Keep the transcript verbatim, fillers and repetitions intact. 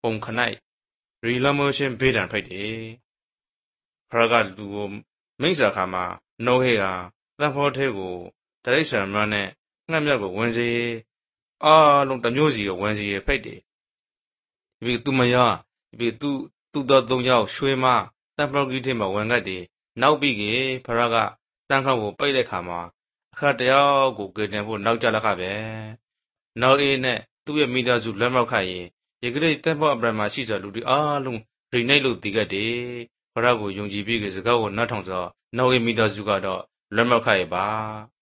ပုံခနိုင်ရီလမောရှင်ဘေးတံဖိုက်တယ်ဖရကလူကိုမိစ္ဆာခါမှာနှုတ်ဟေဟာတန်ဖောထဲကိုတရိษံမနဲ့ငှက်မြတ်ကိုဝင်စီအားလုံးတစ်မျိုးစီကိုဝင်စီဖိတ်တယ်ဒီသူမယားဒီသူသူတော်သုံးယောက်ရွှေမတန်ဖောကြီးထဲမှာဝင်ကတ်တယ်နောက်ပြီးကဖရကတန်ခါကိုပိတ်တဲ့ခါမှာအခါတယောက်ကိုကြင်ဖို့နောက်ကြလက်ခပဲနောက်အေးနဲ့သူ့ရဲ့မိသားစုလက်မောက်ခရင်ရေကလေးတန်ဖောအပရမှာရှိကြလူတွေအားလုံးရိနိုင်လို့တီးကတ်တယ်ဖရကိုယုံကြည်ပြီးကစကားကိုနားထောင်စောနောက်အေးမိသားစုကတော့လက်မောက်ခရဲ့ပါ